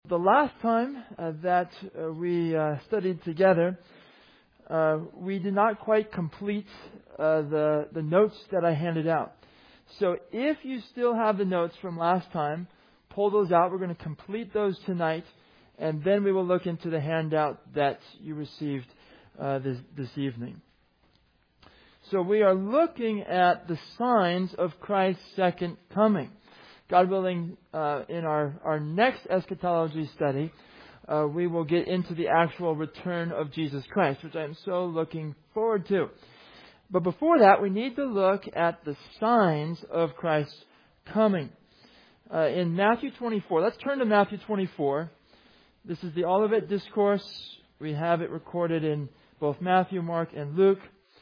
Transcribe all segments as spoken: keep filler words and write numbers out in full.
The last time uh, that uh, we uh, studied together, uh, we did not quite complete uh, the, the notes that I handed out. So if you still have the notes from last time, pull those out. We're going to complete those tonight, and then we will look into the handout that you received uh, this, this evening. So we are looking at the signs of Christ's second coming. God willing, uh, in our, our next eschatology study, uh, we will get into the actual return of Jesus Christ, which I am so looking forward to. But before that, we need to look at the signs of Christ's coming. Uh, in Matthew twenty-four, let's turn to Matthew twenty-four. This is the Olivet Discourse. We have it recorded in both Matthew, Mark, and Luke.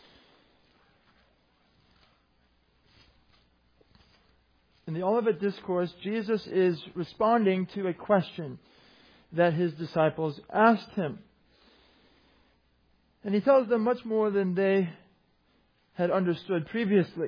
In the Olivet Discourse, Jesus is responding to a question that his disciples asked him. And he tells them much more than they had understood previously.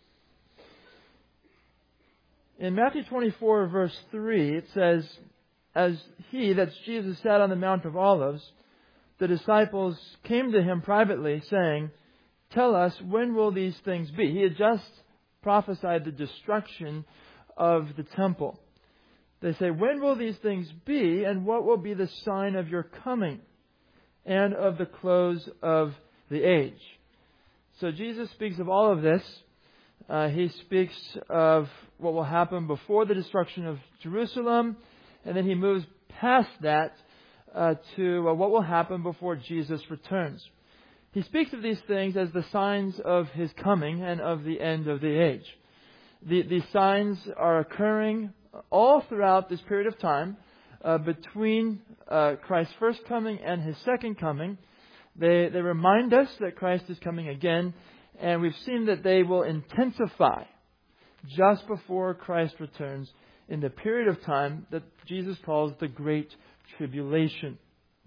In Matthew twenty-four, verse three, it says, as he, that's Jesus, sat on the Mount of Olives, the disciples came to him privately, saying, "Tell us, when will these things be?" He had just prophesied the destruction of the temple. They say, "When will these things be, and what will be the sign of your coming and of the close of the age?" So Jesus speaks of all of this. Uh, he speaks of what will happen before the destruction of Jerusalem, and then he moves past that uh, to uh, what will happen before Jesus returns. He speaks of these things as the signs of His coming and of the end of the age. The, these signs are occurring all throughout this period of time uh, between uh, Christ's first coming and His second coming. They, they remind us that Christ is coming again, and we've seen that they will intensify just before Christ returns in the period of time that Jesus calls the Great Tribulation.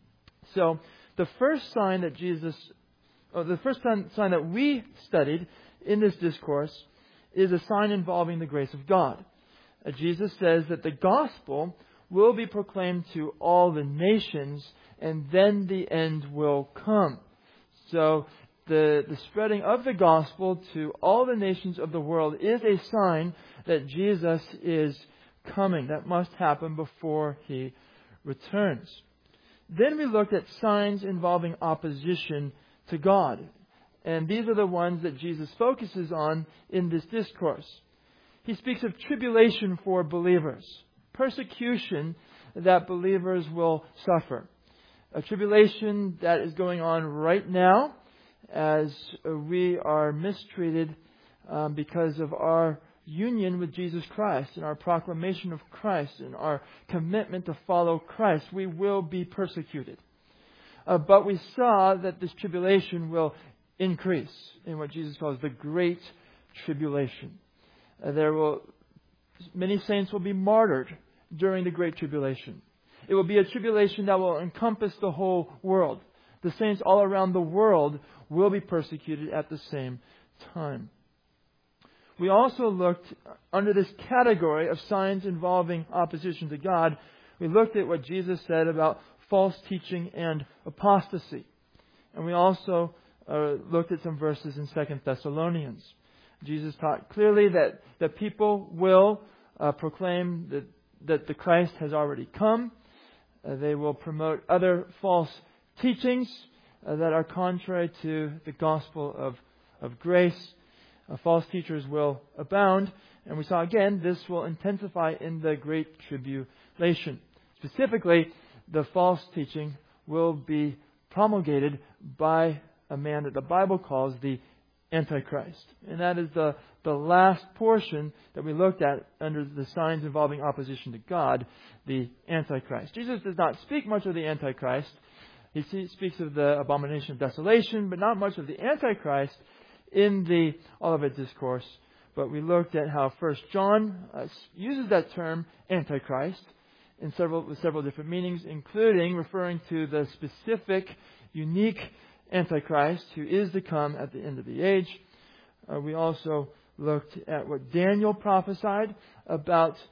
So, the first sign that Jesus Oh, the first sign that we studied in this discourse is a sign involving the grace of God. Uh, Jesus says that the gospel will be proclaimed to all the nations, and then the end will come. So the, the spreading of the gospel to all the nations of the world is a sign that Jesus is coming. That must happen before He returns. Then we looked at signs involving opposition to God. And these are the ones that Jesus focuses on in this discourse. He speaks of tribulation for believers, persecution that believers will suffer. A tribulation that is going on right now as we are mistreated um, because of our union with Jesus Christ and our proclamation of Christ and our commitment to follow Christ. We will be persecuted. Uh, but we saw that this tribulation will increase in what Jesus calls the Great Tribulation. Uh, there will many saints will be martyred during the Great Tribulation. It will be a tribulation that will encompass the whole world. The saints all around the world will be persecuted at the same time. We also looked under this category of signs involving opposition to God. We looked at what Jesus said about false teaching and apostasy. And we also uh, looked at some verses in Second Thessalonians. Jesus taught clearly that, that people will uh, proclaim that, that the Christ has already come. Uh, they will promote other false teachings uh, that are contrary to the gospel of, of grace. Uh, false teachers will abound. And we saw again, this will intensify in the Great Tribulation. Specifically, the false teaching will be promulgated by a man that the Bible calls the Antichrist. And that is the, the last portion that we looked at under the signs involving opposition to God, the Antichrist. Jesus does not speak much of the Antichrist. He speaks of the abomination of desolation, but not much of the Antichrist in the Olivet Discourse. But we looked at how First John uh, uses that term, Antichrist, in several with several different meanings, including referring to the specific, unique Antichrist who is to come at the end of the age. Uh, we also looked at what Daniel prophesied about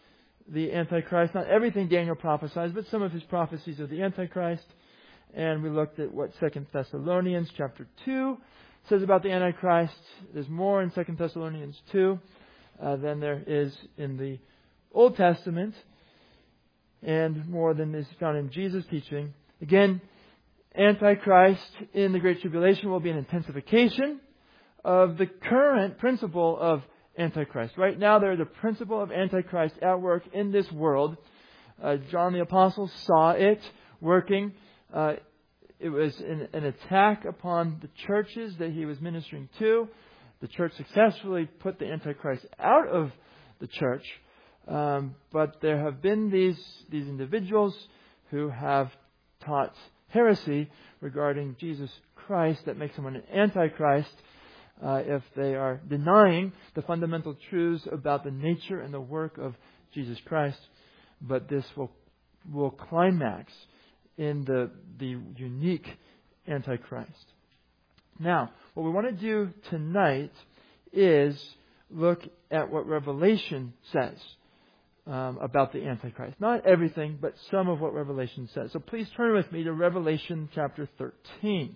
the Antichrist. Not everything Daniel prophesies, but some of his prophecies of the Antichrist. And we looked at what Second Thessalonians chapter two says about the Antichrist. There's more in Second Thessalonians two uh, than there is in the Old Testament, and more than is found in Jesus' teaching. Again, Antichrist in the Great Tribulation will be an intensification of the current principle of Antichrist. Right now, there is a principle of Antichrist at work in this world. Uh, John the Apostle saw it working. Uh, it was an, an attack upon the churches that he was ministering to. The church successfully put the Antichrist out of the church. Um, but there have been these these individuals who have taught heresy regarding Jesus Christ that makes someone an Antichrist uh, if they are denying the fundamental truths about the nature and the work of Jesus Christ. But this will will climax in the the unique Antichrist. Now, what we want to do tonight is look at what Revelation says um, about the Antichrist. Not everything, but some of what Revelation says. So please turn with me to Revelation chapter thirteen.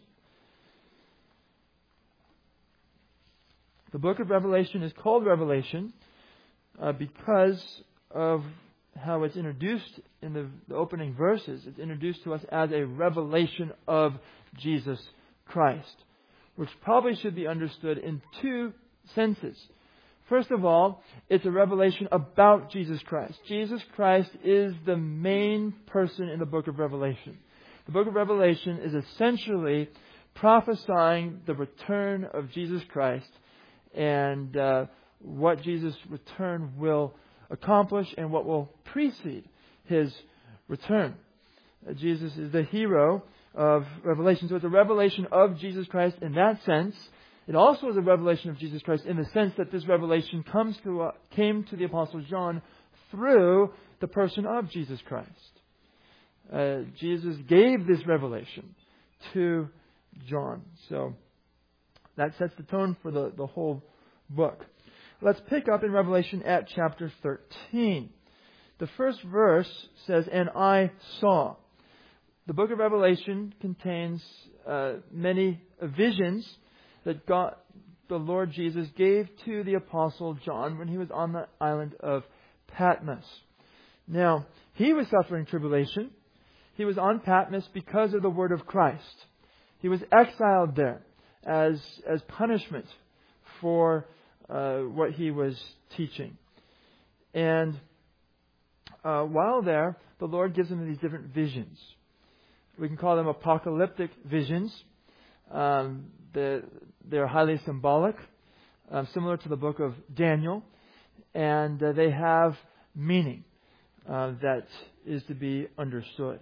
The book of Revelation is called Revelation uh, because of how it's introduced in the, the opening verses. It's introduced to us as a revelation of Jesus Christ, which probably should be understood in two senses. First of all, it's a revelation about Jesus Christ. Jesus Christ is the main person in the book of Revelation. The book of Revelation is essentially prophesying the return of Jesus Christ and uh, what Jesus' return will accomplish and what will precede His return. Uh, Jesus is the hero of Revelation. So it's a revelation of Jesus Christ in that sense. It also is a revelation of Jesus Christ in the sense that this revelation comes to uh, came to the Apostle John through the person of Jesus Christ. Uh, Jesus gave this revelation to John. So that sets the tone for the, the whole book. Let's pick up in Revelation at chapter thirteen. The first verse says, "And I saw." The book of Revelation contains uh, many visions that God, the Lord Jesus, gave to the Apostle John when he was on the island of Patmos. Now, he was suffering tribulation. He was on Patmos because of the word of Christ. He was exiled there as, as punishment for uh, what he was teaching. And uh, while there, the Lord gives him these different visions. We can call them apocalyptic visions. Um, they're, they're highly symbolic, uh, similar to the book of Daniel, and uh, they have meaning uh, that is to be understood.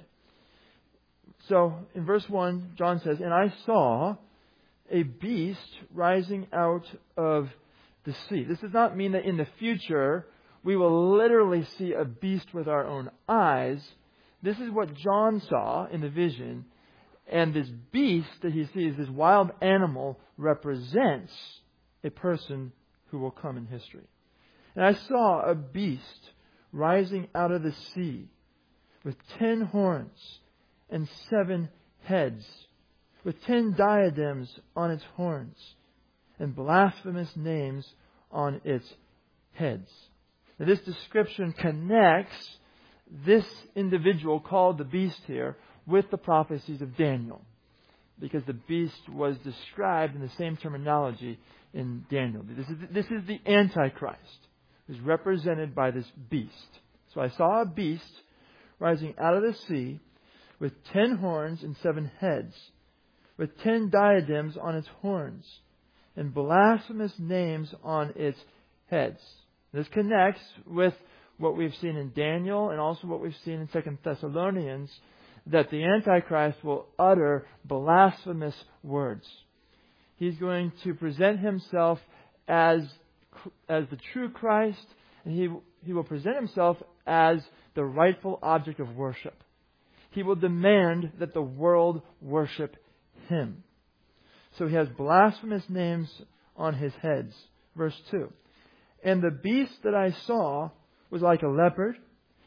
So, in verse one, John says, "And I saw a beast rising out of the sea." This does not mean that in the future we will literally see a beast with our own eyes. This is what John saw in the vision. And this beast that he sees, this wild animal, represents a person who will come in history. "And I saw a beast rising out of the sea with ten horns and seven heads, with ten diadems on its horns and blasphemous names on its heads." Now, this description connects this individual called the beast here with the prophecies of Daniel, because the beast was described in the same terminology in Daniel. This is, this is the Antichrist, who's represented by this beast. "So I saw a beast rising out of the sea with ten horns and seven heads, with ten diadems on its horns, and blasphemous names on its heads." This connects with what we've seen in Daniel and also what we've seen in Second Thessalonians, that the Antichrist will utter blasphemous words. He's going to present himself as, as the true Christ, and he, he will present himself as the rightful object of worship. He will demand that the world worship him. So he has blasphemous names on his heads. Verse two. "And the beast that I saw was like a leopard,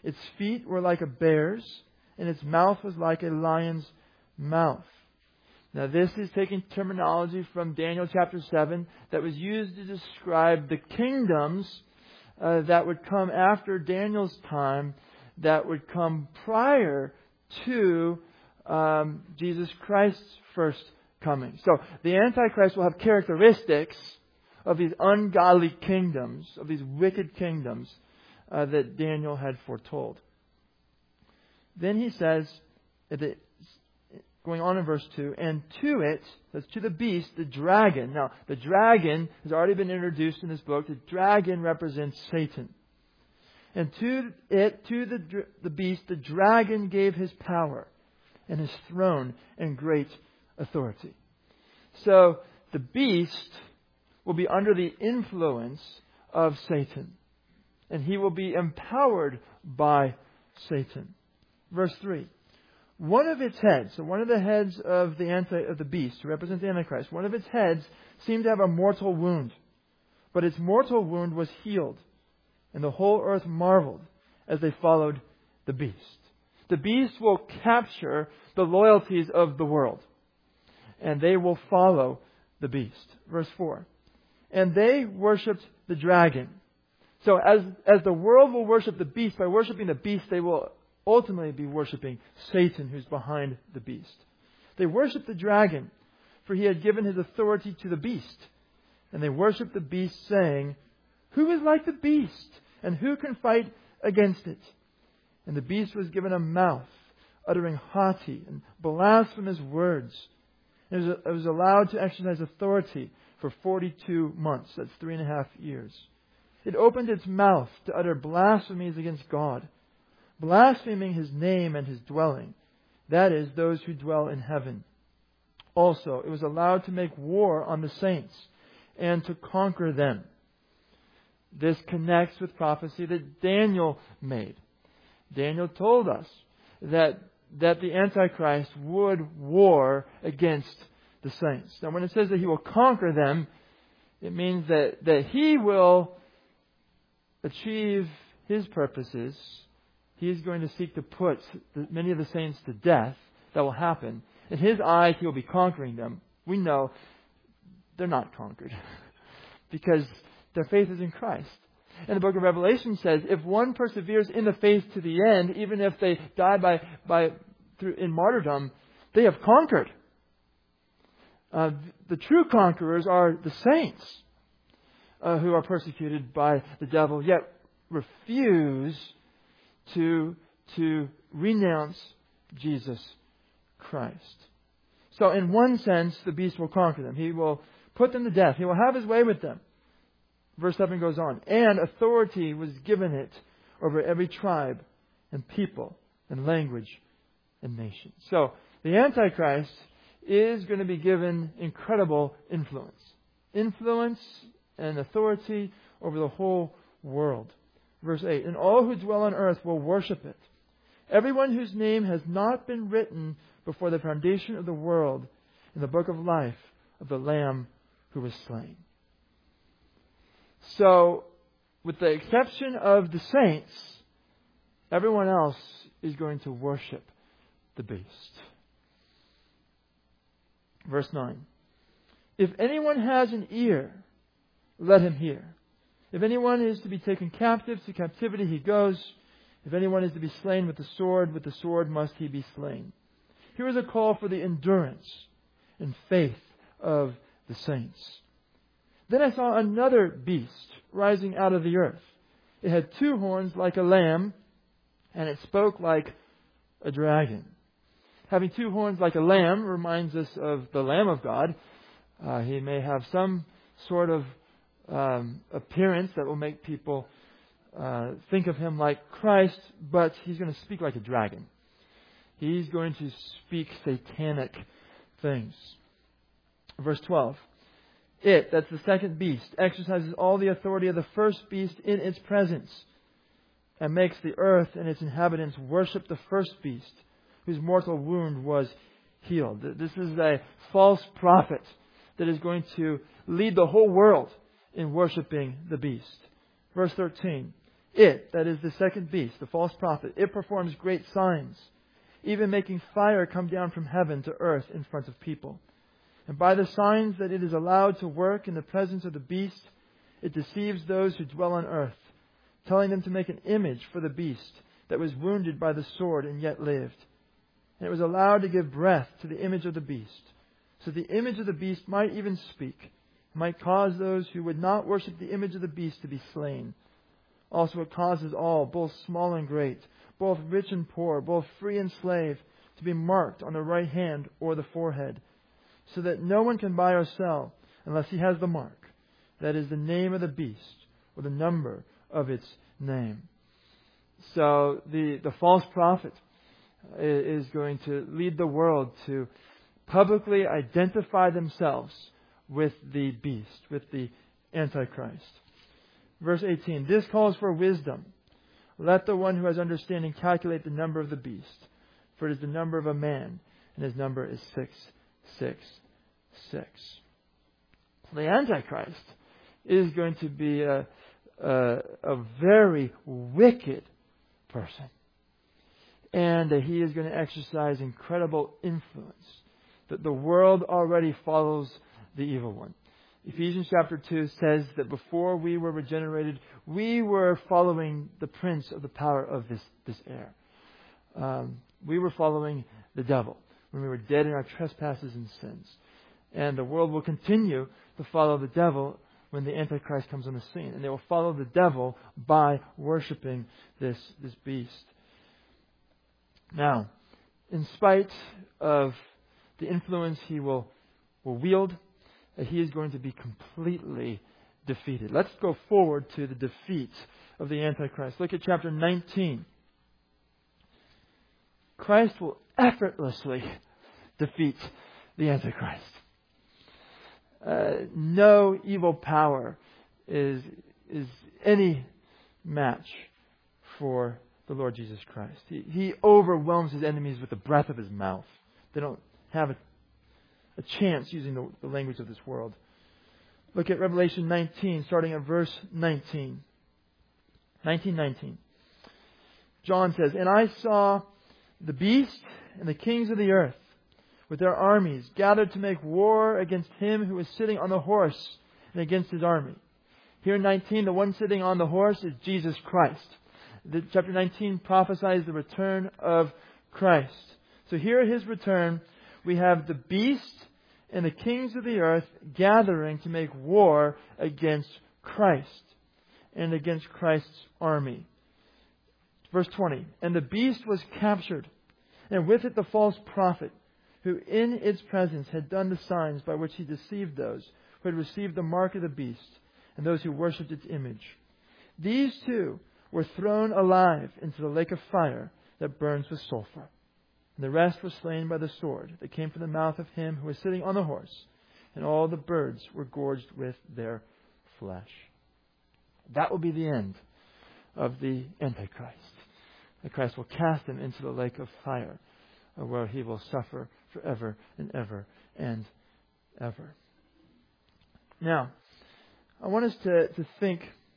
Its feet were like a bear's, and its mouth was like a lion's mouth. Now this is taking terminology from Daniel chapter seven that was used to describe the kingdoms uh, that would come after Daniel's time, that would come prior to um, Jesus Christ's first coming. So the Antichrist will have characteristics of these ungodly kingdoms, of these wicked kingdoms uh, that Daniel had foretold. Then he says, going on in verse two, and to it, that's to the beast, the dragon. Now, the dragon has already been introduced in this book. The dragon represents Satan. And to it, to the, the beast, the dragon gave his power and his throne and great authority. So, the beast will be under the influence of Satan. And he will be empowered by Satan. Verse three. One of its heads, so one of the heads of the anti, of the beast, to represent the Antichrist, one of its heads seemed to have a mortal wound. But its mortal wound was healed. And the whole earth marveled as they followed the beast. The beast will capture the loyalties of the world. And they will follow the beast. Verse four. And they worshipped the dragon. So as, as the world will worship the beast, by worshiping the beast, they will ultimately be worshipping Satan, who's behind the beast. They worshiped the dragon, for he had given his authority to the beast. And they worshiped the beast, saying, who is like the beast? And who can fight against it? And the beast was given a mouth, uttering haughty and blasphemous words. And it was, it was allowed to exercise authority for forty-two months. That's three and a half years. It opened its mouth to utter blasphemies against God, blaspheming His name and His dwelling, that is, those who dwell in heaven. Also, it was allowed to make war on the saints and to conquer them. This connects with prophecy that Daniel made. Daniel told us that, that the Antichrist would war against the saints. Now, when it says that he will conquer them, it means that, that he will achieve his purposes. He is going to seek to put the, many of the saints to death. That will happen. In his eyes, he will be conquering them. We know they're not conquered because their faith is in Christ. And the book of Revelation says, if one perseveres in the faith to the end, even if they die by, by through in martyrdom, they have conquered. Uh, the true conquerors are the saints uh, who are persecuted by the devil, yet refuse to, to renounce Jesus Christ. So in one sense, the beast will conquer them. He will put them to death. He will have his way with them. Verse seven goes on. And authority was given it over every tribe and people and language and nation. So the Antichrist is going to be given incredible influence. Influence and authority over the whole world. Verse eight. And all who dwell on earth will worship it. Everyone whose name has not been written before the foundation of the world in the book of life of the Lamb who was slain. So, with the exception of the saints, everyone else is going to worship the beast. Verse nine. If anyone has an ear, let him hear. If anyone is to be taken captive, to captivity he goes. If anyone is to be slain with the sword, with the sword must he be slain. Here is a call for the endurance and faith of the saints. Then I saw another beast rising out of the earth. It had two horns like a lamb, and it spoke like a dragon. Having two horns like a lamb reminds us of the Lamb of God. Uh, he may have some sort of um, appearance that will make people uh, think of Him like Christ, but He's going to speak like a dragon. He's going to speak satanic things. Verse twelve. It, that's the second beast, exercises all the authority of the first beast in its presence and makes the earth and its inhabitants worship the first beast whose mortal wound was healed. This is a false prophet that is going to lead the whole world in worshiping the beast. Verse thirteen. It, that is the second beast, the false prophet, it performs great signs, even making fire come down from heaven to earth in front of people. And by the signs that it is allowed to work in the presence of the beast, it deceives those who dwell on earth, telling them to make an image for the beast that was wounded by the sword and yet lived. And it was allowed to give breath to the image of the beast, so the image of the beast might even speak, might cause those who would not worship the image of the beast to be slain. Also it causes all, both small and great, both rich and poor, both free and slave, to be marked on the right hand or the forehead, so that no one can buy or sell unless he has the mark, that is the name of the beast or the number of its name. So the, the false prophet is going to lead the world to publicly identify themselves with the beast, with the Antichrist. Verse eighteen, this calls for wisdom. Let the one who has understanding calculate the number of the beast, for it is the number of a man, and his number is six six six. The Antichrist is going to be a, a, a very wicked person. And uh, he is going to exercise incredible influence. That the world already follows the evil one. Ephesians chapter two says that before we were regenerated, we were following the prince of the power of this, this air. Um, we were following the devil when we were dead in our trespasses and sins. And the world will continue to follow the devil when the Antichrist comes on the scene. And they will follow the devil by worshiping this, this beast. Now, in spite of the influence he will, will wield, he is going to be completely defeated. Let's go forward to the defeat of the Antichrist. Look at chapter nineteen. Christ will effortlessly defeat the Antichrist. Uh, no evil power is, is any match for the Lord Jesus Christ. He, he overwhelms his enemies with the breath of his mouth. They don't have a, a chance using the, the language of this world. Look at Revelation nineteen, starting at verse nineteen. nineteen nineteen. John says, and I saw the beast and the kings of the earth with their armies gathered to make war against him who is sitting on the horse and against his army. Here in nineteen, the one sitting on the horse is Jesus Christ. The, chapter nineteen prophesies the return of Christ. So here at his return, we have the beast and the kings of the earth gathering to make war against Christ and against Christ's army. Verse twenty, and the beast was captured, and with it the false prophet, who in its presence had done the signs by which he deceived those who had received the mark of the beast and those who worshipped its image. These two were thrown alive into the lake of fire that burns with sulfur. And the rest were slain by the sword that came from the mouth of him who was sitting on the horse, and all the birds were gorged with their flesh. That will be the end of the Antichrist. The Christ will cast him into the lake of fire, where he will suffer forever and ever and ever. Now, I want us to, to think,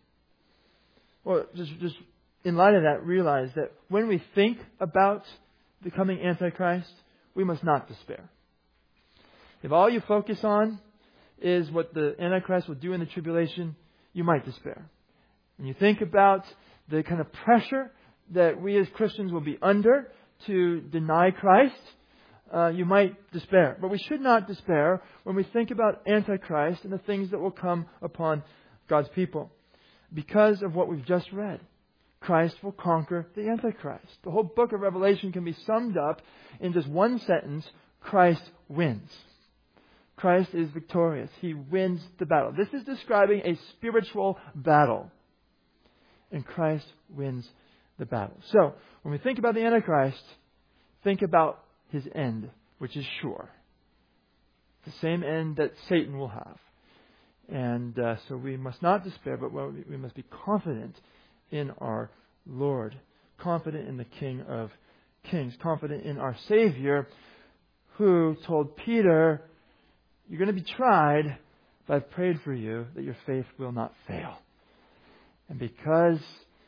well, just, just in light of that, realize that when we think about the coming Antichrist, we must not despair. If all you focus on is what the Antichrist will do in the tribulation, you might despair. When you think about the kind of pressure that we as Christians will be under to deny Christ, uh, you might despair. But we should not despair when we think about Antichrist and the things that will come upon God's people. Because of what we've just read, Christ will conquer the Antichrist. The whole book of Revelation can be summed up in just one sentence: Christ wins. Christ is victorious. He wins the battle. This is describing a spiritual battle. And Christ wins the battle. So, when we think about the Antichrist, think about his end, which is sure. The same end that Satan will have. And uh, so we must not despair, but we must be confident in our Lord. Confident in the King of Kings. Confident in our Savior, who told Peter, you're going to be tried, but I've prayed for you that your faith will not fail. And because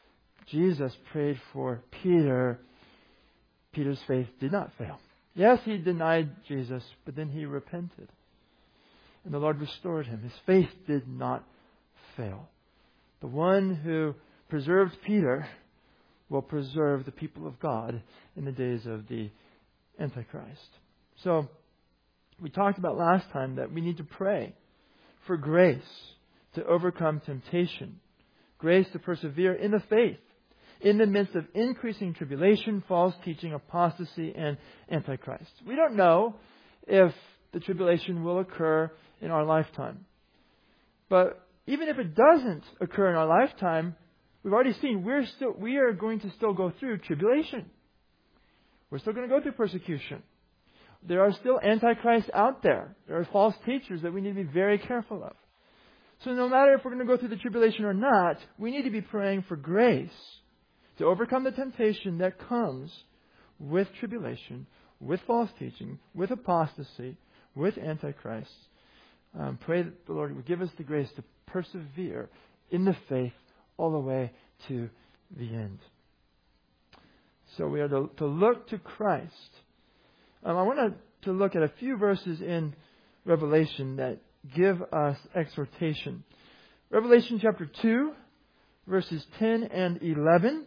Jesus prayed for Peter, Peter's faith did not fail. Yes, he denied Jesus, but then he repented. And the Lord restored him. His faith did not fail. The one who preserved Peter will preserve the people of God in the days of the Antichrist. So, we talked about last time that we need to pray for grace to overcome temptation, grace to persevere in the faith, in the midst of increasing tribulation, false teaching, apostasy, and Antichrist. We don't know if the tribulation will occur in our lifetime. But even if it doesn't occur in our lifetime, we've already seen we're still we are going to still go through tribulation. We're still going to go through persecution. There are still antichrists out there. There are false teachers that we need to be very careful of. So no matter if we're going to go through the tribulation or not, we need to be praying for grace to overcome the temptation that comes with tribulation, with false teaching, with apostasy, with antichrist. Um, pray that the Lord would give us the grace to persevere in the faith all the way to the end. So we are to, to look to Christ. Um, I want to, to look at a few verses in Revelation that give us exhortation. Revelation chapter two, verses ten and eleven.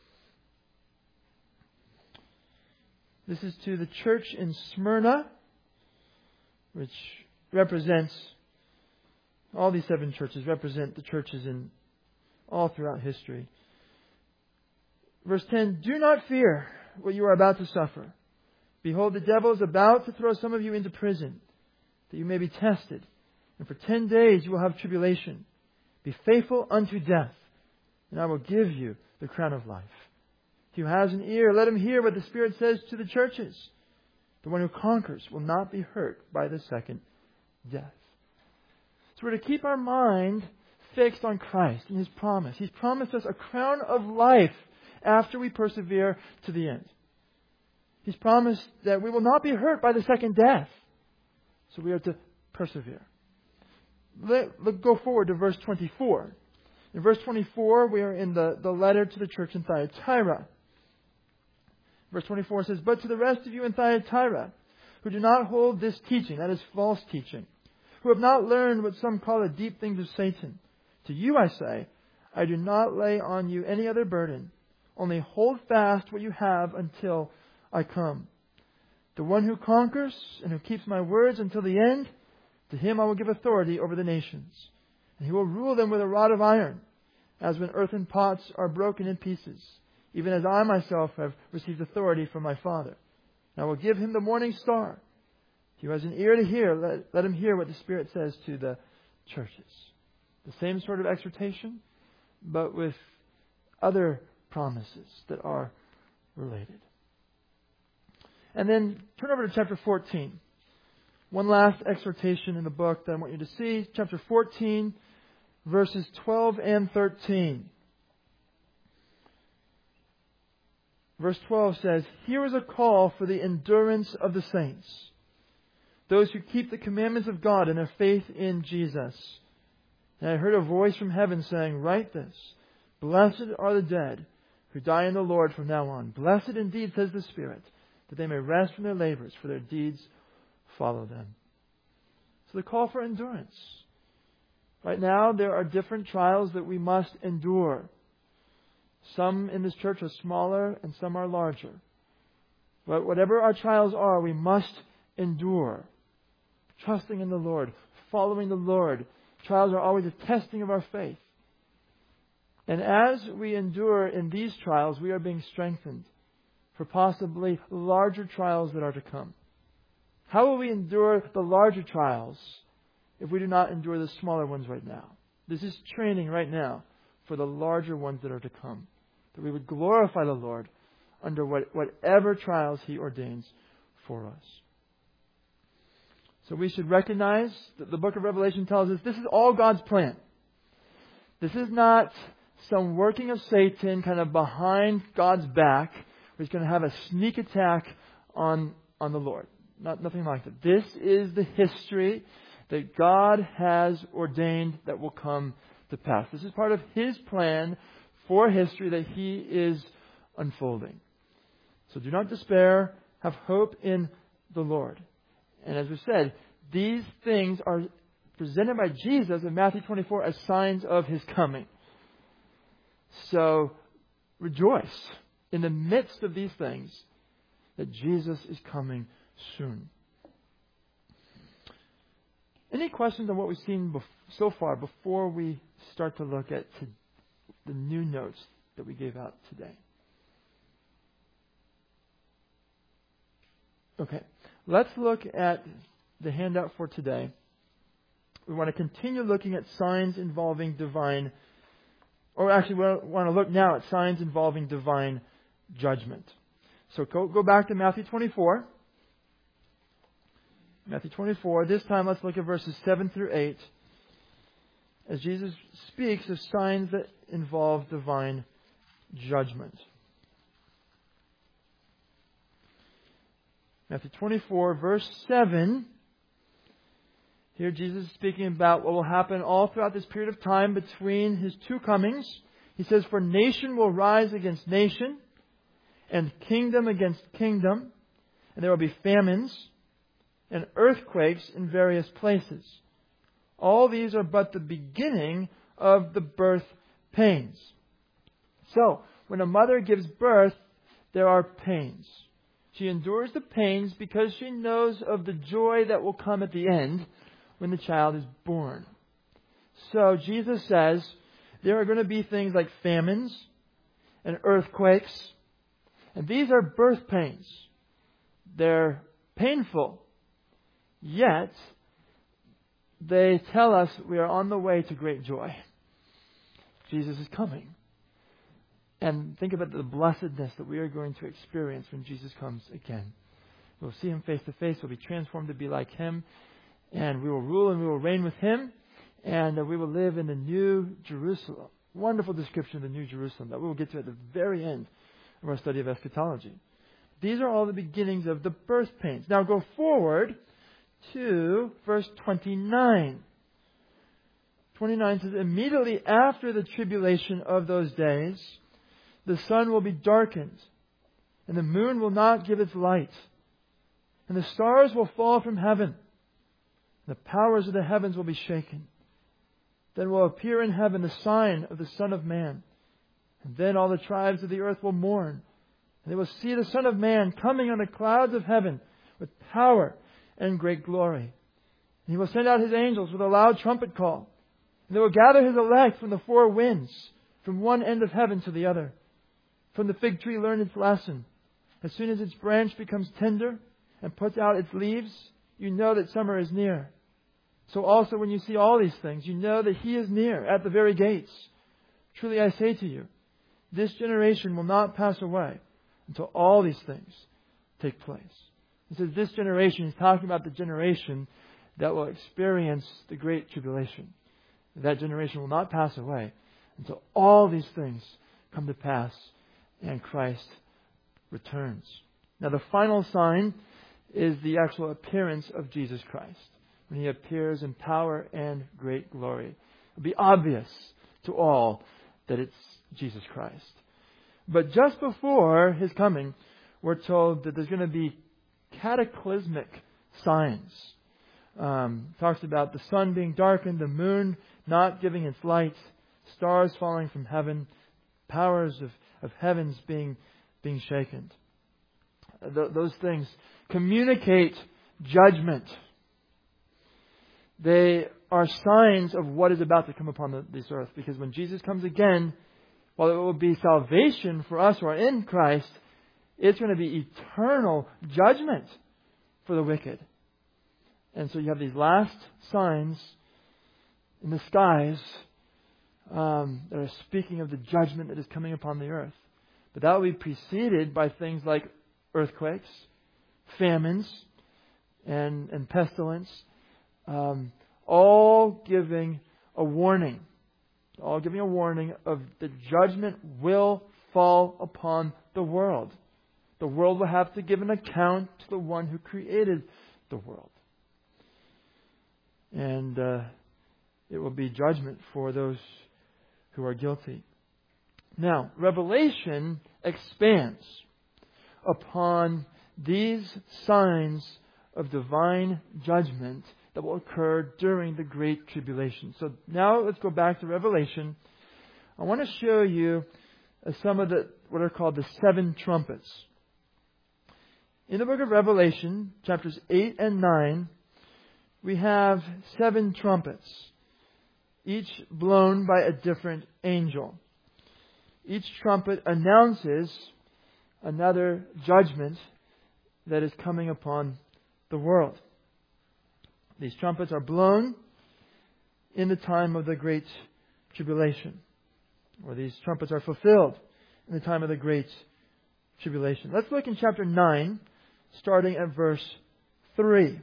This is to the church in Smyrna, which represents, all these seven churches represent the churches in all throughout history. Verse ten, do not fear what you are about to suffer. Behold, the devil is about to throw some of you into prison, that you may be tested. And for ten days you will have tribulation. Be faithful unto death, and I will give you the crown of life. He who has an ear, let him hear what the Spirit says to the churches. The one who conquers will not be hurt by the second death. So we're to keep our mind fixed on Christ and His promise. He's promised us a crown of life after we persevere to the end. He's promised that we will not be hurt by the second death. So we are to persevere. Let, let's go forward to verse twenty-four. In verse twenty-four, we are in the, the letter to the church in Thyatira. Verse twenty-four says, but to the rest of you in Thyatira, who do not hold this teaching, that is false teaching, who have not learned what some call the deep things of Satan, to you I say, I do not lay on you any other burden. Only hold fast what you have until I come. The one who conquers and who keeps my words until the end, to him I will give authority over the nations. And he will rule them with a rod of iron, as when earthen pots are broken in pieces, even as I myself have received authority from my Father. And I will give him the morning star. He who has an ear to hear, let, let him hear what the Spirit says to the churches. The same sort of exhortation, but with other promises that are related. And then turn over to chapter fourteen. One last exhortation in the book that I want you to see. Chapter fourteen, verses twelve and thirteen. Verse twelve says, here is a call for the endurance of the saints, those who keep the commandments of God and their faith in Jesus. And I heard a voice from heaven saying, write this, blessed are the dead who die in the Lord from now on. Blessed indeed, says the Spirit, that they may rest from their labors, for their deeds follow them. So the call for endurance. Right now, there are different trials that we must endure. Some in this church are smaller and some are larger. But whatever our trials are, we must endure. Trusting in the Lord, following the Lord. Trials are always a testing of our faith. And as we endure in these trials, we are being strengthened for possibly larger trials that are to come. How will we endure the larger trials if we do not endure the smaller ones right now? This is training right now for the larger ones that are to come. That we would glorify the Lord under what, whatever trials He ordains for us. So we should recognize that the book of Revelation tells us this is all God's plan. This is not some working of Satan kind of behind God's back, where He's going to have a sneak attack on, on the Lord. Not, nothing like that. This is the history that God has ordained that will come to pass. This is part of His plan for history that He is unfolding. So do not despair. Have hope in the Lord. And as we said, these things are presented by Jesus in Matthew twenty-four as signs of His coming. So rejoice in the midst of these things that Jesus is coming soon. Any questions on what we've seen so far before we start to look at the new notes that we gave out today? Okay, let's look at the handout for today. We want to continue looking at signs involving divine, or actually we want to look now at signs involving divine judgment. So go, go back to Matthew twenty-four. Matthew twenty-four. This time let's look at verses seven through eight as Jesus speaks of signs that involve divine judgment. Matthew twenty-four, verse seven. Here Jesus is speaking about what will happen all throughout this period of time between His two comings. He says, "For nation will rise against nation, and kingdom against kingdom, and there will be famines and earthquakes in various places. All these are but the beginning of the birth pains." So, when a mother gives birth, there are pains. She endures the pains because she knows of the joy that will come at the end when the child is born. So Jesus says there are going to be things like famines and earthquakes. And these are birth pains. They're painful. Yet, they tell us we are on the way to great joy. Jesus is coming. And think about the blessedness that we are going to experience when Jesus comes again. We'll see Him face to face. We'll be transformed to be like Him. And we will rule and we will reign with Him. And we will live in the New Jerusalem. Wonderful description of the New Jerusalem that we will get to at the very end of our study of eschatology. These are all the beginnings of the birth pains. Now go forward to verse twenty-nine. twenty-nine says, "Immediately after the tribulation of those days, the sun will be darkened, and the moon will not give its light, and the stars will fall from heaven, and the powers of the heavens will be shaken. Then will appear in heaven the sign of the Son of Man, and then all the tribes of the earth will mourn, and they will see the Son of Man coming on the clouds of heaven with power and great glory. And He will send out His angels with a loud trumpet call, and they will gather His elect from the four winds, from one end of heaven to the other. From the fig tree learn its lesson. As soon as its branch becomes tender and puts out its leaves, you know that summer is near. So also when you see all these things, you know that He is near at the very gates. Truly I say to you, this generation will not pass away until all these things take place." He says this generation, He's talking about the generation that will experience the great tribulation. That generation will not pass away until all these things come to pass and Christ returns. Now the final sign is the actual appearance of Jesus Christ, when He appears in power and great glory. It'll be obvious to all that it's Jesus Christ. But just before His coming, we're told that there's going to be cataclysmic signs. Um, talks about the sun being darkened, the moon not giving its light, stars falling from heaven, powers of, of heavens being being shaken. Th- those things communicate judgment. They are signs of what is about to come upon the, this earth. Because when Jesus comes again, while it will be salvation for us who are in Christ, it's going to be eternal judgment for the wicked. And so you have these last signs in the skies um, that are speaking of the judgment that is coming upon the earth. But that will be preceded by things like earthquakes, famines, and, and pestilence, um, all giving a warning. All giving a warning of the judgment will fall upon the world. The world will have to give an account to the one who created the world. And uh, it will be judgment for those who are guilty. Now, Revelation expands upon these signs of divine judgment that will occur during the Great Tribulation. So now let's go back to Revelation. I want to show you uh, some of the what are called the seven trumpets. In the book of Revelation, chapters eight and nine, we have seven trumpets, each blown by a different angel. Each trumpet announces another judgment that is coming upon the world. These trumpets are blown in the time of the Great Tribulation, or these trumpets are fulfilled in the time of the Great Tribulation. Let's look in chapter nine, starting at verse three.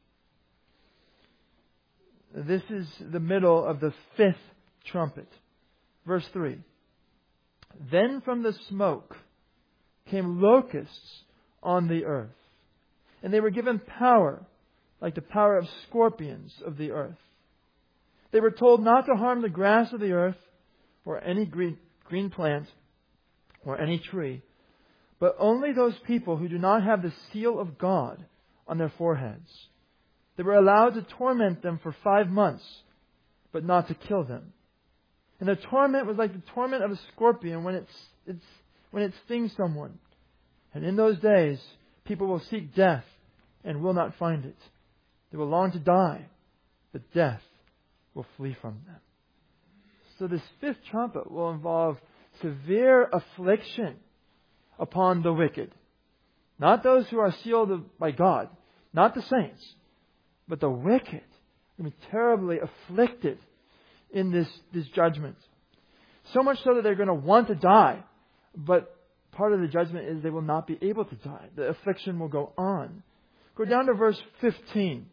This is the middle of the fifth trumpet. Verse three. Then from the smoke came locusts on the earth, and they were given power, like the power of scorpions of the earth. They were told not to harm the grass of the earth, or any green, green plant, or any tree, but only those people who do not have the seal of God on their foreheads. They were allowed to torment them for five months, but not to kill them. And the torment was like the torment of a scorpion when it's, it's when it stings someone. And in those days, people will seek death and will not find it. They will long to die, but death will flee from them. So this fifth trumpet will involve severe affliction upon the wicked. Not those who are sealed by God, not the saints, but the wicked will be terribly afflicted in this, this judgment. So much so that they're going to want to die, but part of the judgment is they will not be able to die. The affliction will go on. Go down to verse fifteen.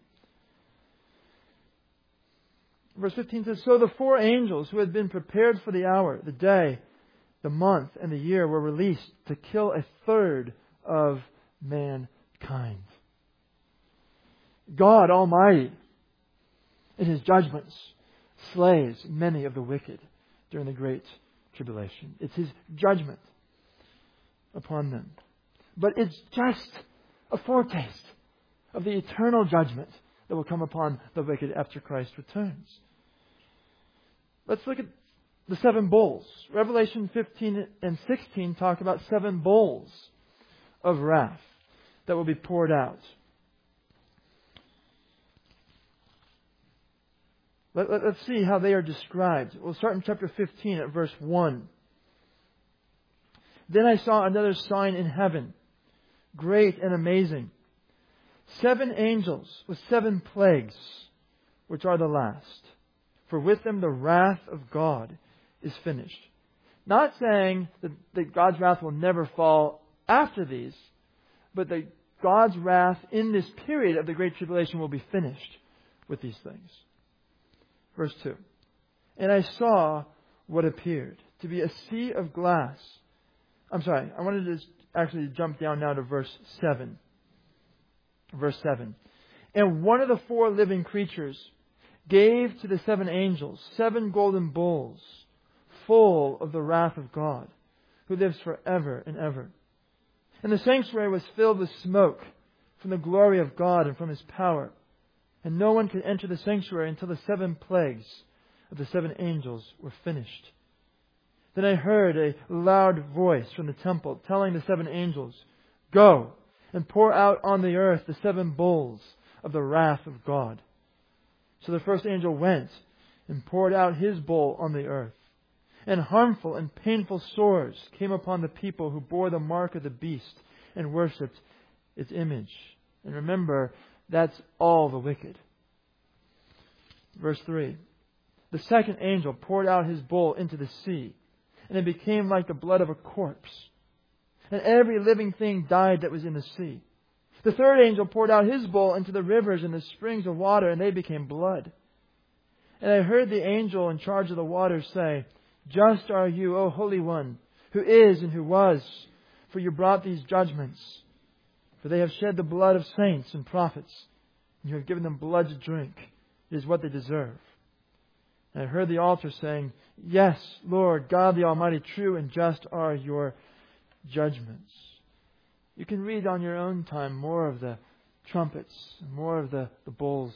Verse fifteen says, So the four angels who had been prepared for the hour, the day, the month, and the year were released to kill a third of mankind. God Almighty, in His judgments, slays many of the wicked during the Great Tribulation. It's His judgment upon them. But it's just a foretaste of the eternal judgment that will come upon the wicked after Christ returns. Let's look at the seven bowls. Revelation fifteen and sixteen talk about seven bowls of wrath that will be poured out. Let, let, let's see how they are described. We'll start in chapter fifteen at verse one. Then I saw another sign in heaven, great and amazing. Seven angels with seven plagues, which are the last. For with them the wrath of God is finished. Not saying that, that God's wrath will never fall after these, but that God's wrath in this period of the Great Tribulation will be finished with these things. Verse two. And I saw what appeared to be a sea of glass. I'm sorry, I wanted to actually jump down now to verse seven. Verse seven. And one of the four living creatures gave to the seven angels seven golden bowls full of the wrath of God, who lives forever and ever. And the sanctuary was filled with smoke from the glory of God and from His power. And no one could enter the sanctuary until the seven plagues of the seven angels were finished. Then I heard a loud voice from the temple telling the seven angels, Go and pour out on the earth the seven bowls of the wrath of God. So the first angel went and poured out his bowl on the earth. And harmful and painful sores came upon the people who bore the mark of the beast and worshipped its image. And remember, that's all the wicked. Verse three. The second angel poured out his bowl into the sea, and it became like the blood of a corpse. And every living thing died that was in the sea. The third angel poured out his bowl into the rivers and the springs of water, and they became blood. And I heard the angel in charge of the waters say, Just are you, O Holy One, who is and who was, for you brought these judgments. For they have shed the blood of saints and prophets, and you have given them blood to drink. It is what they deserve. And I heard the altar saying, Yes, Lord, God the Almighty, true and just are your judgments. You can read on your own time more of the trumpets, more of the, the bowls.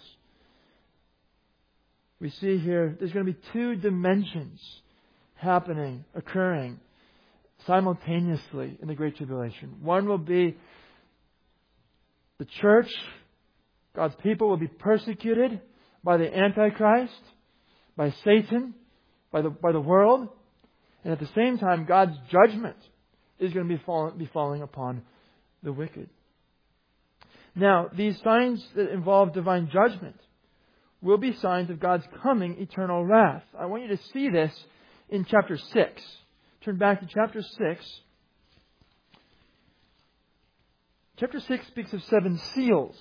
We see here there's going to be two dimensions happening, occurring simultaneously in the Great Tribulation. One will be the church, God's people will be persecuted by the Antichrist, by Satan, by the, by the world. And at the same time, God's judgment is going to be, fall, be falling upon the wicked. Now, these signs that involve divine judgment will be signs of God's coming eternal wrath. I want you to see this in chapter six. Turn back to chapter six. Chapter six speaks of seven seals.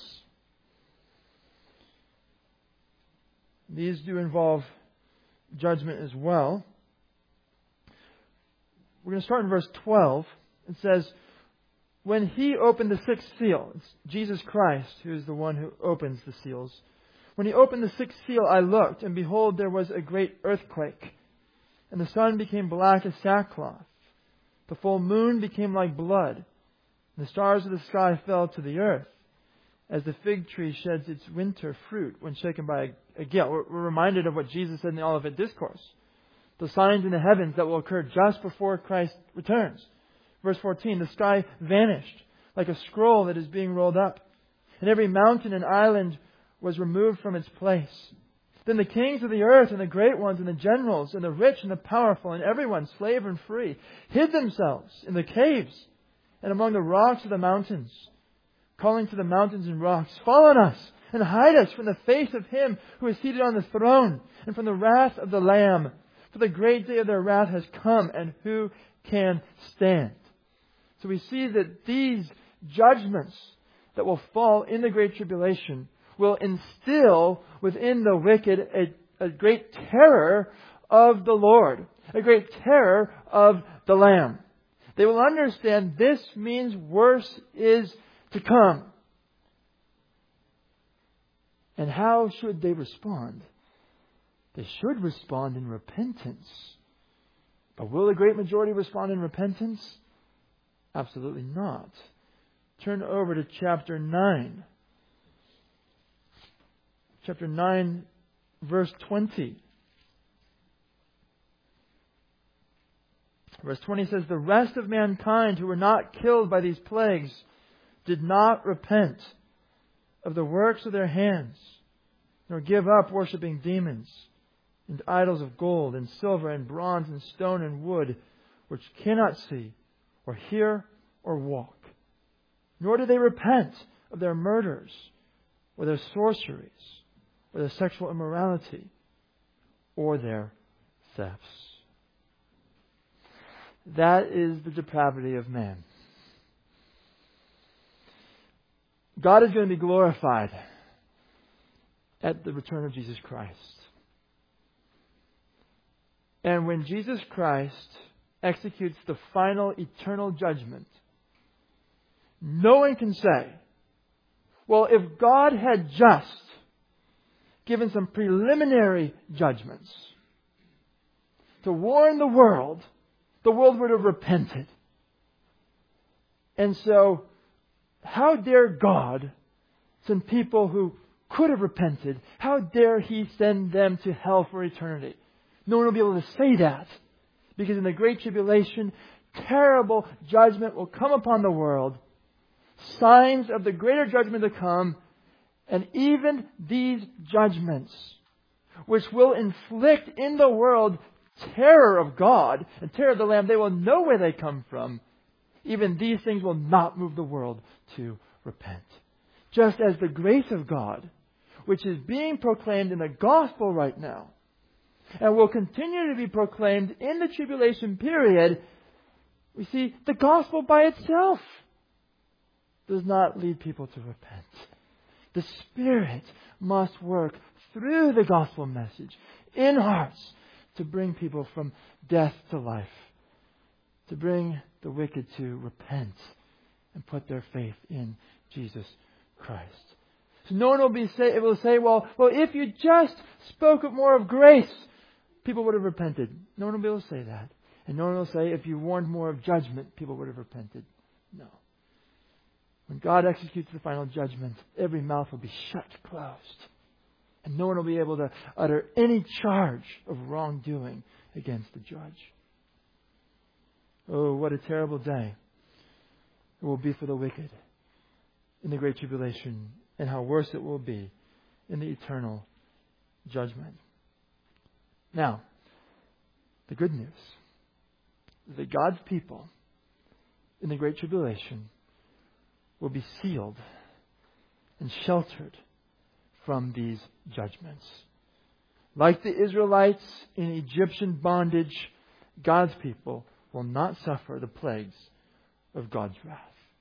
These do involve judgment as well. We're going to start in verse twelve. It says, when He opened the sixth seal, it's Jesus Christ who is the one who opens the seals. When He opened the sixth seal, I looked, and behold, there was a great earthquake. And the sun became black as sackcloth. The full moon became like blood. And the stars of the sky fell to the earth, as the fig tree sheds its winter fruit when shaken by a, a gale. We're, we're reminded of what Jesus said in the Olivet Discourse. The signs in the heavens that will occur just before Christ returns. Verse fourteen, the sky vanished like a scroll that is being rolled up, and every mountain and island was removed from its place. Then the kings of the earth and the great ones and the generals and the rich and the powerful and everyone, slave and free, hid themselves in the caves and among the rocks of the mountains, calling to the mountains and rocks, fall on us and hide us from the face of Him who is seated on the throne and from the wrath of the Lamb. For the great day of their wrath has come, and who can stand? So we see that these judgments that will fall in the Great Tribulation will instill within the wicked a, a great terror of the Lord, a great terror of the Lamb. They will understand this means worse is to come. And how should they respond? They should respond in repentance. But will the great majority respond in repentance? Absolutely not. Turn over to chapter nine. Chapter nine, verse twenty. Verse twenty says, the rest of mankind who were not killed by these plagues did not repent of the works of their hands, nor give up worshipping demons and idols of gold and silver and bronze and stone and wood, which cannot see or hear or walk. Nor did they repent of their murders or their sorceries or their sexual immorality or their thefts. That is the depravity of man. God is going to be glorified at the return of Jesus Christ. And when Jesus Christ executes the final eternal judgment, no one can say, well, if God had just given some preliminary judgments to warn the world, the world would have repented. And so, how dare God send people who could have repented? How dare He send them to hell for eternity? No one will be able to say that. Because in the Great Tribulation, terrible judgment will come upon the world. Signs of the greater judgment to come. And even these judgments, which will inflict in the world terror of God and terror of the Lamb, they will know where they come from. Even these things will not move the world to repent. Just as the grace of God, which is being proclaimed in the gospel right now, and will continue to be proclaimed in the tribulation period, we see the gospel by itself does not lead people to repent. The Spirit must work through the gospel message in hearts to bring people from death to life, to bring the wicked to repent and put their faith in Jesus Christ. So no one will be say, will say, well, well, if you just spoke more of grace, people would have repented. No one will be able to say that. And no one will say, if you warned more of judgment, people would have repented. No. When God executes the final judgment, every mouth will be shut, closed. And no one will be able to utter any charge of wrongdoing against the judge. Oh, what a terrible day it will be for the wicked in the Great Tribulation, and how worse it will be in the eternal judgment. Now, the good news is that God's people in the Great Tribulation will be sealed and sheltered from these judgments. Like the Israelites in Egyptian bondage, God's people will not suffer the plagues of God's wrath.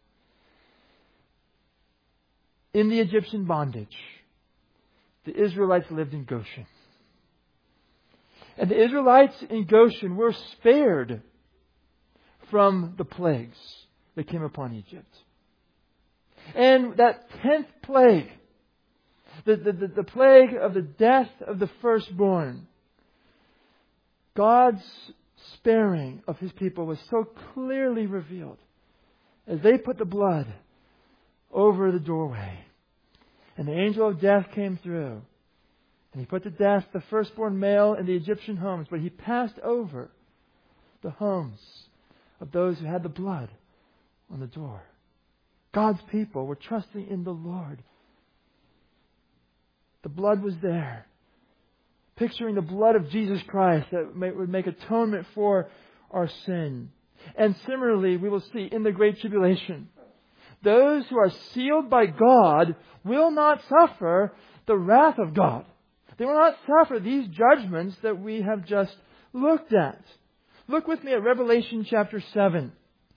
In the Egyptian bondage, the Israelites lived in Goshen. And the Israelites in Goshen were spared from the plagues that came upon Egypt. And that tenth plague, the, the, the, the plague of the death of the firstborn, God's sparing of His people was so clearly revealed as they put the blood over the doorway. And the angel of death came through. And he put to death the firstborn male in the Egyptian homes. But he passed over the homes of those who had the blood on the door. God's people were trusting in the Lord. The blood was there, picturing the blood of Jesus Christ that would make atonement for our sin. And similarly, we will see in the Great Tribulation, those who are sealed by God will not suffer the wrath of God. They will not suffer these judgments that we have just looked at. Look with me at Revelation chapter seven.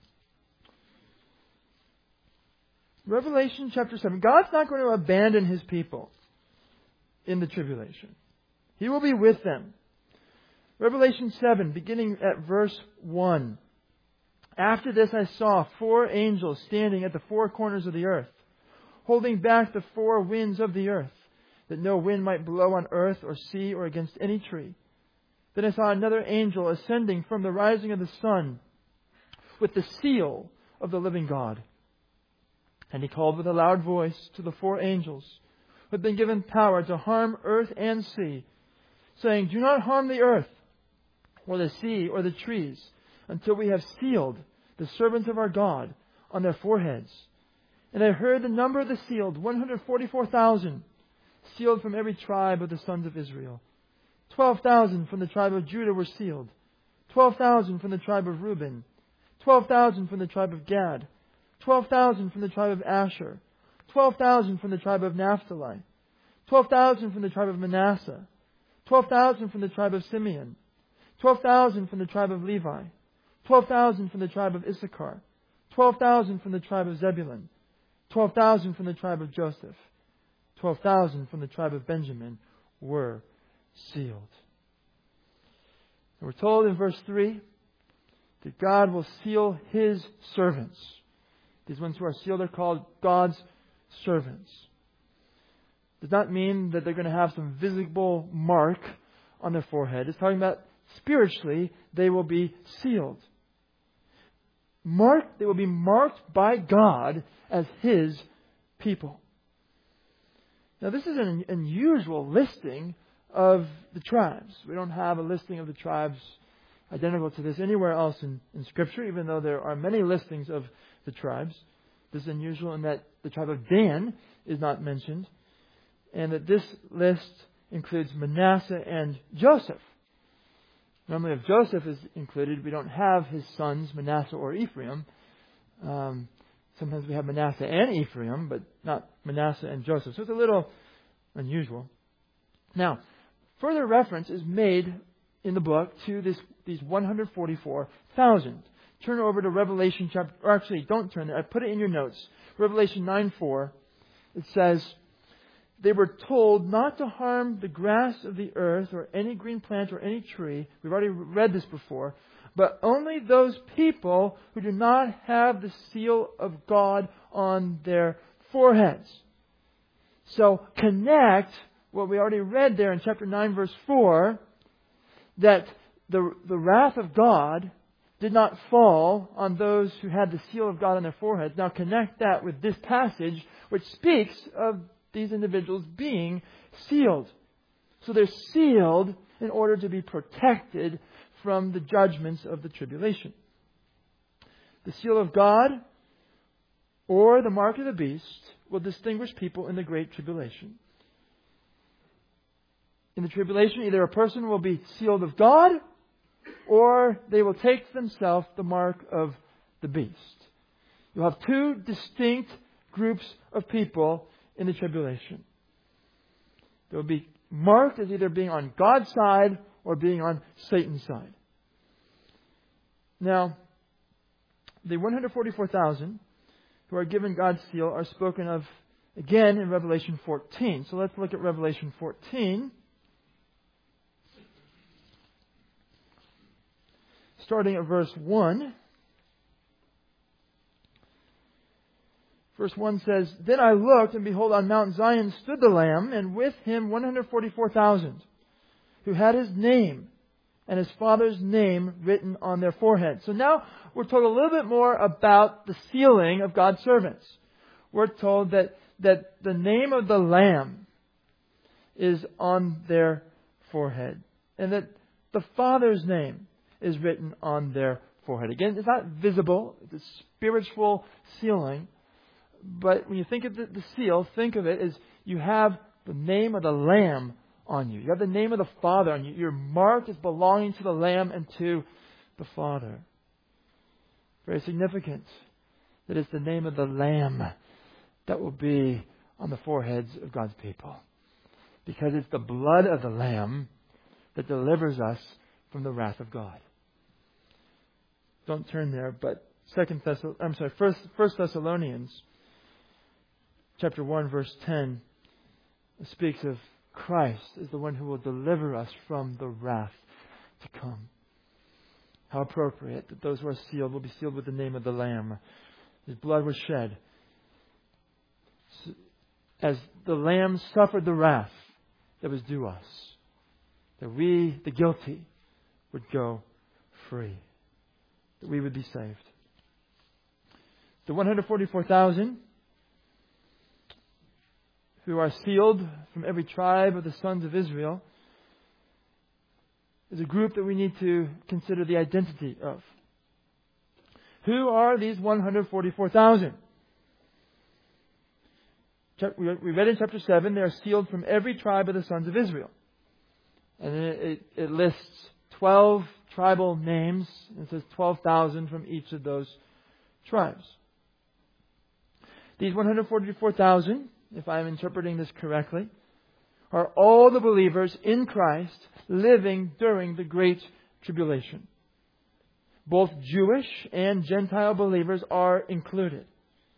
Revelation chapter seven. God's not going to abandon His people in the tribulation. He will be with them. Revelation seven, beginning at verse one. After this I saw four angels standing at the four corners of the earth, holding back the four winds of the earth, that no wind might blow on earth or sea or against any tree. Then I saw another angel ascending from the rising of the sun with the seal of the living God. And he called with a loud voice to the four angels who had been given power to harm earth and sea, saying, do not harm the earth or the sea or the trees, until we have sealed the servants of our God on their foreheads. And I heard the number of the sealed, one hundred forty-four thousand, sealed from every tribe of the sons of Israel. twelve thousand from the tribe of Judah were sealed. twelve thousand from the tribe of Reuben. twelve thousand from the tribe of Gad. twelve thousand from the tribe of Asher. twelve thousand from the tribe of Naphtali. twelve thousand from the tribe of Manasseh. twelve thousand from the tribe of Simeon. twelve thousand from the tribe of Levi. twelve thousand from the tribe of Issachar. twelve thousand from the tribe of Zebulun. twelve thousand from the tribe of Joseph. twelve thousand from the tribe of Benjamin were sealed. And we're told in verse three that God will seal His servants. These ones who are sealed are called God's servants. Does not mean that they're going to have some visible mark on their forehead. It's talking about spiritually they will be sealed. Marked, they will be marked by God as His people. Now this is an unusual listing of the tribes. We don't have a listing of the tribes identical to this anywhere else in, in Scripture, even though there are many listings of the tribes. This is unusual in that the tribe of Dan is not mentioned, and that this list includes Manasseh and Joseph. Normally, if Joseph is included, we don't have his sons, Manasseh or Ephraim. Um, sometimes we have Manasseh and Ephraim, but not Manasseh and Joseph. So it's a little unusual. Now, further reference is made in the book to this these one hundred forty-four thousand. Turn over to Revelation chapter, or actually, don't turn there. I put it in your notes. Revelation nine four. It says, they were told not to harm the grass of the earth or any green plant or any tree. We've already read this before. But only those people who do not have the seal of God on their foreheads. So connect what we already read there in chapter nine verse four that the, the wrath of God did not fall on those who had the seal of God on their foreheads. Now connect that with this passage, which speaks of these individuals being sealed. So they're sealed in order to be protected from the judgments of the tribulation. The seal of God or the mark of the beast will distinguish people in the great tribulation. In the tribulation, either a person will be sealed of God, or they will take to themselves the mark of the beast. You'll have two distinct groups of people in the tribulation. They will be marked as either being on God's side or being on Satan's side. Now, the one hundred forty-four thousand who are given God's seal are spoken of again in Revelation fourteen. So let's look at Revelation fourteen. Starting at verse one. Verse one says, Then I looked, and behold, on Mount Zion stood the Lamb, and with him one hundred forty-four thousand, who had his name and his Father's name written on their foreheads. So now we're told a little bit more about the sealing of God's servants. We're told that, that the name of the Lamb is on their forehead, and that the Father's name is written on their forehead. Again, it's not visible. It's a spiritual sealing. But when you think of the, the seal, think of it as you have the name of the Lamb on you. You have the name of the Father on you. You're marked as belonging to the Lamb and to the Father. Very significant that it's the name of the Lamb that will be on the foreheads of God's people. Because it's the blood of the Lamb that delivers us from the wrath of God. Don't turn there, but Second Thess- I'm sorry, First, First Thessalonians chapter one, verse ten speaks of Christ as the one who will deliver us from the wrath to come. How appropriate that those who are sealed will be sealed with the name of the Lamb. His blood was shed as the Lamb suffered the wrath that was due us, that we, the guilty, would go free, that we would be saved. The one hundred forty-four thousand who are sealed from every tribe of the sons of Israel is a group that we need to consider the identity of. Who are these one hundred forty-four thousand? We read in chapter seven, they are sealed from every tribe of the sons of Israel. And it, it, it lists twelve tribal names. It says twelve thousand from each of those tribes. These one hundred forty-four thousand, if I'm interpreting this correctly, are all the believers in Christ living during the Great Tribulation. Both Jewish and Gentile believers are included.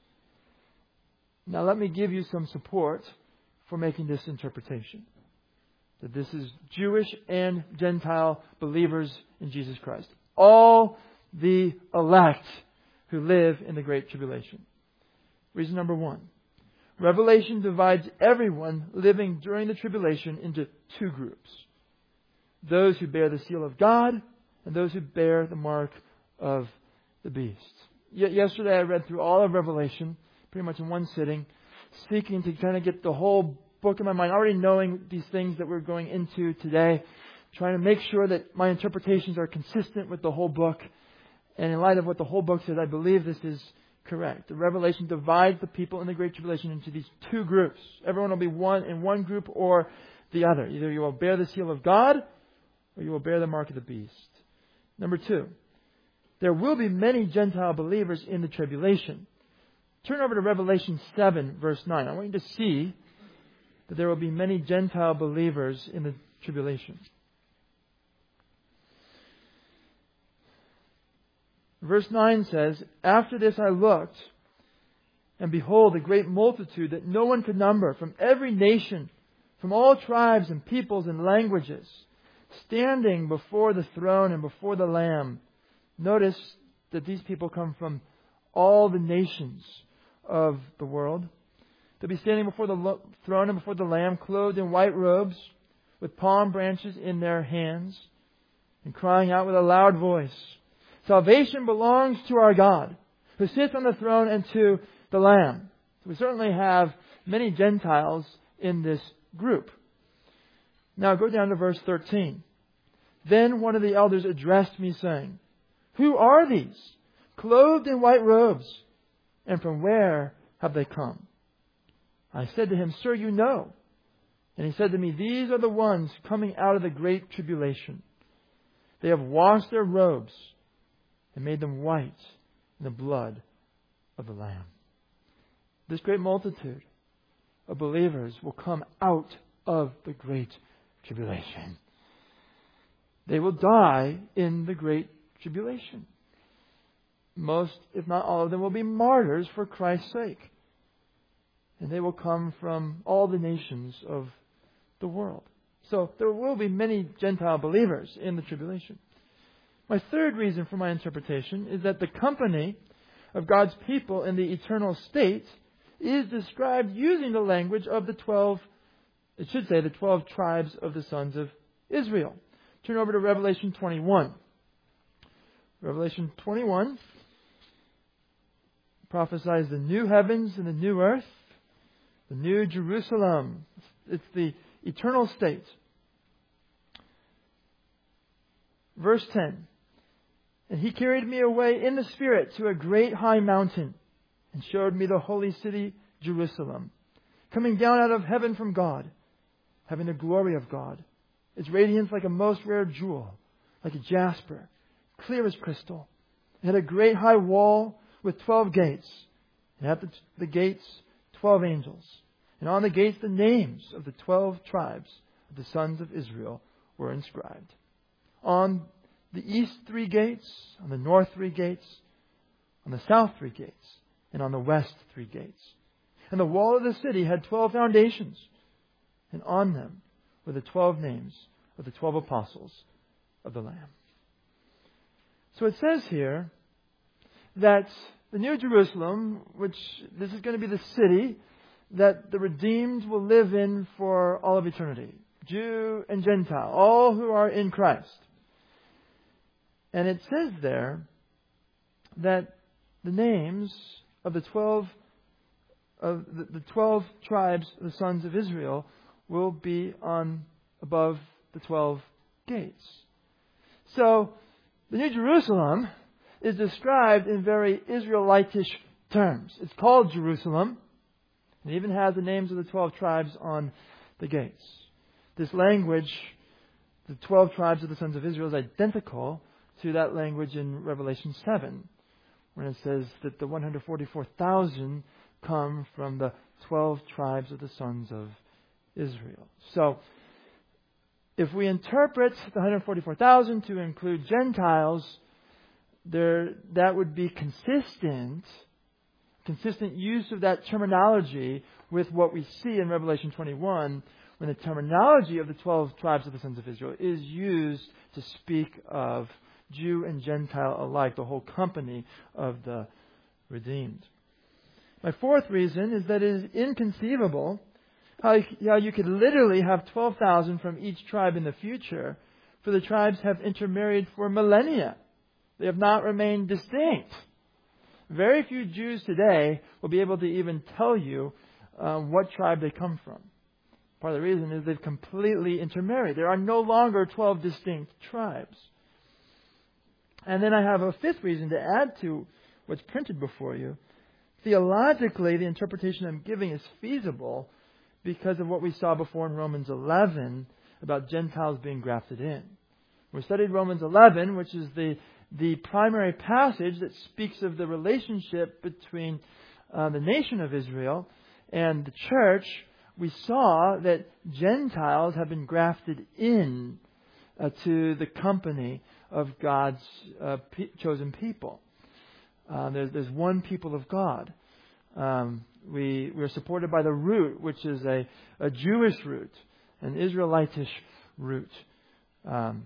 Now let me give you some support for making this interpretation. That this is Jewish and Gentile believers in Jesus Christ. All the elect who live in the Great Tribulation. Reason number one. Revelation divides everyone living during the tribulation into two groups. Those who bear the seal of God and those who bear the mark of the beast. Yet yesterday I read through all of Revelation, pretty much in one sitting, seeking to kind of get the whole book in my mind, already knowing these things that we're going into today, trying to make sure that my interpretations are consistent with the whole book. And in light of what the whole book says, I believe this is correct. The Revelation divides the people in the Great Tribulation into these two groups. Everyone will be one in one group or the other. Either you will bear the seal of God or you will bear the mark of the beast. Number two, there will be many Gentile believers in the tribulation. Turn over to Revelation seven, verse nine. I want you to see that there will be many Gentile believers in the tribulation. Verse nine says, After this I looked, and behold, a great multitude that no one could number, from every nation, from all tribes and peoples and languages, standing before the throne and before the Lamb. Notice that these people come from all the nations of the world. They'll be standing before the throne and before the Lamb, clothed in white robes, with palm branches in their hands. and crying out with a loud voice, "Salvation belongs to our God, who sits on the throne, and to the Lamb." So we certainly have many Gentiles in this group. Now go down to verse thirteen. "Then one of the elders addressed me, saying, 'Who are these, clothed in white robes, and from where have they come?' I said to him, 'Sir, you know.' And he said to me, 'These are the ones coming out of the great tribulation. They have washed their robes and made them white in the blood of the Lamb.'" This great multitude of believers will come out of the great tribulation. They will die in the great tribulation. Most, if not all of them, will be martyrs for Christ's sake. And they will come from all the nations of the world. So there will be many Gentile believers in the tribulation. My third reason for my interpretation is that the company of God's people in the eternal state is described using the language of the twelve, it should say the twelve tribes of the sons of Israel. Turn over to Revelation twenty-one. Revelation twenty-one prophesies the new heavens and the new earth, the new Jerusalem. It's the eternal state. Verse ten. "And he carried me away in the Spirit to a great high mountain, and showed me the holy city, Jerusalem, coming down out of heaven from God, having the glory of God, its radiance like a most rare jewel, like a jasper, clear as crystal. It had a great high wall with twelve gates, and at the, the gates twelve angels, and on the gates the names of the twelve tribes of the sons of Israel were inscribed. On the east three gates, on the north three gates, on the south three gates, and on the west three gates. And the wall of the city had twelve foundations, and on them were the twelve names of the twelve apostles of the Lamb." So it says here that the New Jerusalem, which this is going to be the city that the redeemed will live in for all of eternity, Jew and Gentile, all who are in Christ. And it says there that the names of the twelve of the, the twelve tribes of the sons of Israel will be on above the twelve gates. So the New Jerusalem is described in very Israelitish terms. It's called Jerusalem. It even has the names of the twelve tribes on the gates. This language, the twelve tribes of the sons of Israel, is identical to that language in Revelation seven, when it says that the one hundred forty-four thousand come from the twelve tribes of the sons of Israel. So, if we interpret the one hundred forty-four thousand to include Gentiles, there that would be consistent, consistent use of that terminology with what we see in Revelation twenty-one, when the terminology of the twelve tribes of the sons of Israel is used to speak of Jew and Gentile alike, the whole company of the redeemed. My fourth reason is that it is inconceivable how, how you could literally have twelve thousand from each tribe in the future, for the tribes have intermarried for millennia. They have not remained distinct. Very few Jews today will be able to even tell you um, what tribe they come from. Part of the reason is they've completely intermarried. There are no longer twelve distinct tribes. And then I have a fifth reason to add to what's printed before you. Theologically, the interpretation I'm giving is feasible because of what we saw before in Romans eleven about Gentiles being grafted in. We studied Romans eleven, which is the, the primary passage that speaks of the relationship between uh, the nation of Israel and the church. We saw that Gentiles have been grafted in uh, to the company of God's uh, pe- chosen people. Uh, there's, there's one people of God. Um, we we're supported by the root, which is a, a Jewish root, an Israelitish root. Um,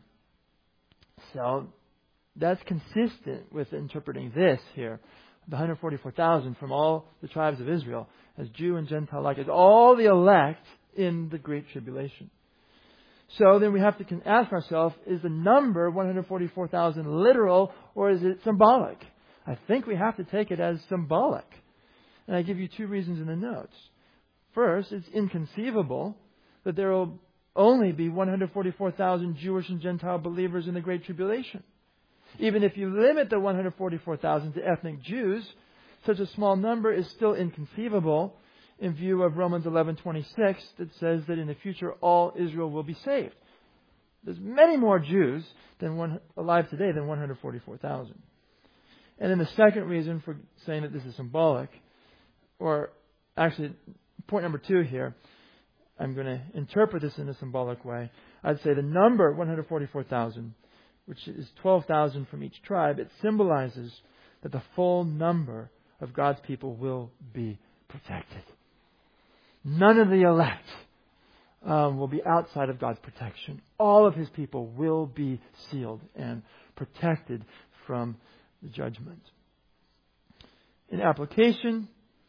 so that's consistent with interpreting this here, the one hundred forty-four thousand from all the tribes of Israel, as Jew and Gentile alike, as all the elect in the Great Tribulation. So then we have to ask ourselves, is the number one hundred forty-four thousand literal or is it symbolic? I think we have to take it as symbolic. And I give you two reasons in the notes. First, it's inconceivable that there will only be one hundred forty-four thousand Jewish and Gentile believers in the Great Tribulation. Even if you limit the one hundred forty-four thousand to ethnic Jews, such a small number is still inconceivable in view of Romans eleven twenty-six that says that in the future all Israel will be saved. There's many more Jews than one, alive today than one hundred forty-four thousand. And then the second reason for saying that this is symbolic, or actually point number two here, I'm going to interpret this in a symbolic way. I'd say the number one hundred forty-four thousand, which is twelve thousand from each tribe, it symbolizes that the full number of God's people will be protected. None of the elect um, will be outside of God's protection. All of His people will be sealed and protected from the judgment. In application,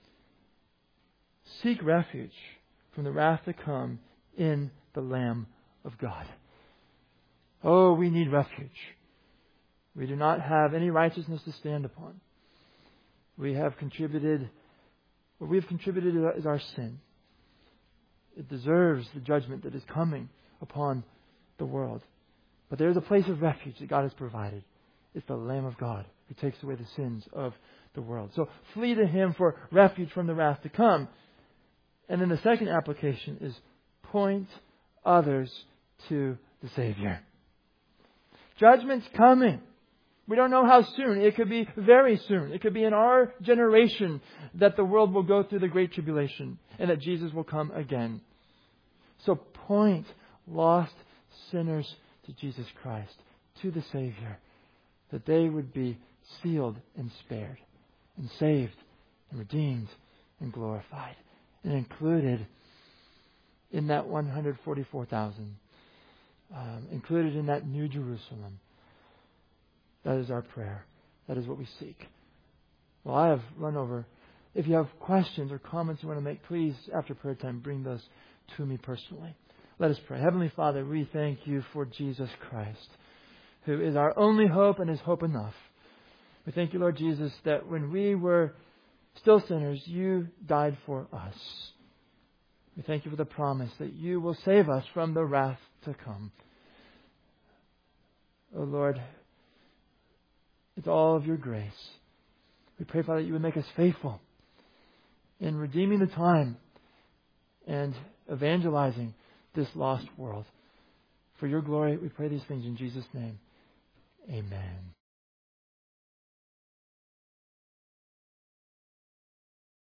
seek refuge from the wrath to come in the Lamb of God. Oh, we need refuge. We do not have any righteousness to stand upon. We have contributed, what we have contributed is our sin. It deserves the judgment that is coming upon the world. But there is a place of refuge that God has provided. It's the Lamb of God who takes away the sins of the world. So flee to Him for refuge from the wrath to come. And then the second application is point others to the Savior. Judgment's coming. We don't know how soon. It could be very soon. It could be in our generation that the world will go through the Great Tribulation and that Jesus will come again. So point lost sinners to Jesus Christ, to the Savior, that they would be sealed and spared and saved and redeemed and glorified and included in that one hundred forty-four thousand, um, included in that New Jerusalem. That is our prayer. That is what we seek. Well, I have run over. If you have questions or comments you want to make, please, after prayer time, bring those to me personally. Let us pray. Heavenly Father, we thank You for Jesus Christ, who is our only hope and is hope enough. We thank You, Lord Jesus, that when we were still sinners, You died for us. We thank You for the promise that You will save us from the wrath to come. Oh Lord, it's all of Your grace. We pray, Father, that You would make us faithful in redeeming the time and evangelizing this lost world. For Your glory, we pray these things in Jesus' name. Amen.